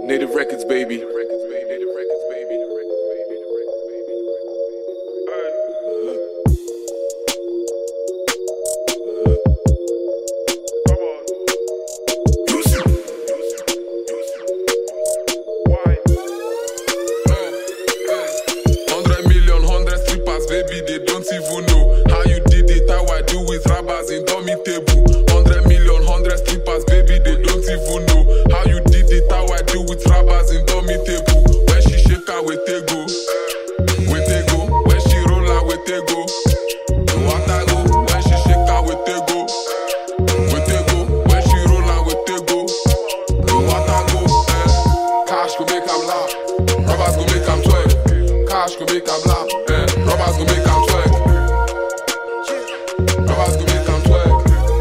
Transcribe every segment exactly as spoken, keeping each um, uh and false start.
Native Records, baby. Baby, they don't even know how you did it, how I do with rappers in dummy table. Hundred million, hundred strippers, baby, they don't even know how you did it, how I do with rappers in dummy table. When she shake her, we take go, we take go. When she roll her, we take go. What I go? When she shake her, we take go, we take go. When she roll her, we take go. What I go? Eh? Cash go make 'em laugh, rappers go make 'em twerk. Cash go make 'em laugh. Robbers go make 'em twerk. Robbers go make 'em twerk.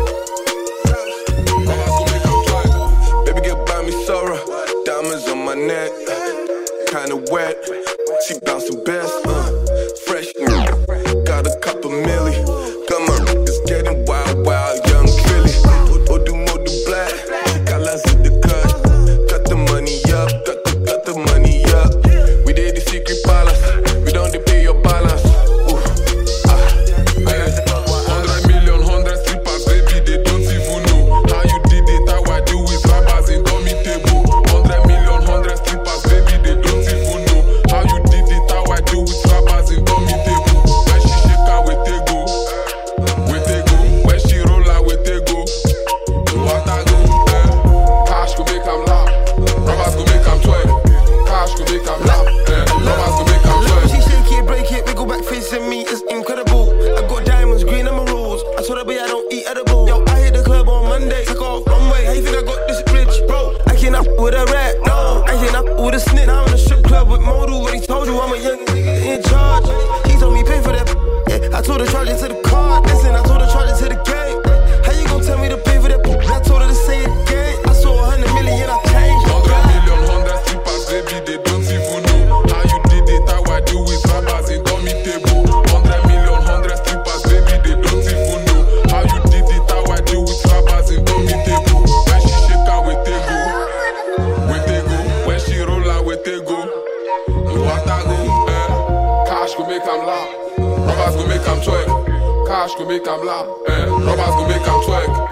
Robbers go make 'em twerk. Baby girl buy me Sora, diamonds on my neck, kinda wet. She bouncing best, uh, fresh. Got a couple milli. Come on, it's getting wild, wild, young Trilly. Odu modu black, colors in the cut. Cut the money up, cut the cut the money up. We did the secret palace. We don't pay your balance. With a rat, no, I ain't up with a snitch. Now I'm in a strip club with Modu. What he told you, I'm a young nigga in charge. He told me pay for that. Yeah, I told her charge it to the card. Listen, I told her charge it to the game. How you gon' tell me to pay for that? I told her to say it again. I saw a hundred million, I changed. Hundred million, hundred strippers, baby, they don't even know how you did it, how I do with rappers in dummy table. Hundred million, hundred strippers, baby, they don't even know how you did it, how I do with rappers in dummy table. When she shake her, we take go. When she roll her, we take go. What I go? Eh? Cash go make 'em laugh. Robbers go make 'em twerk. Cash go make 'em laugh. Eh? Robbers go make 'em twerk.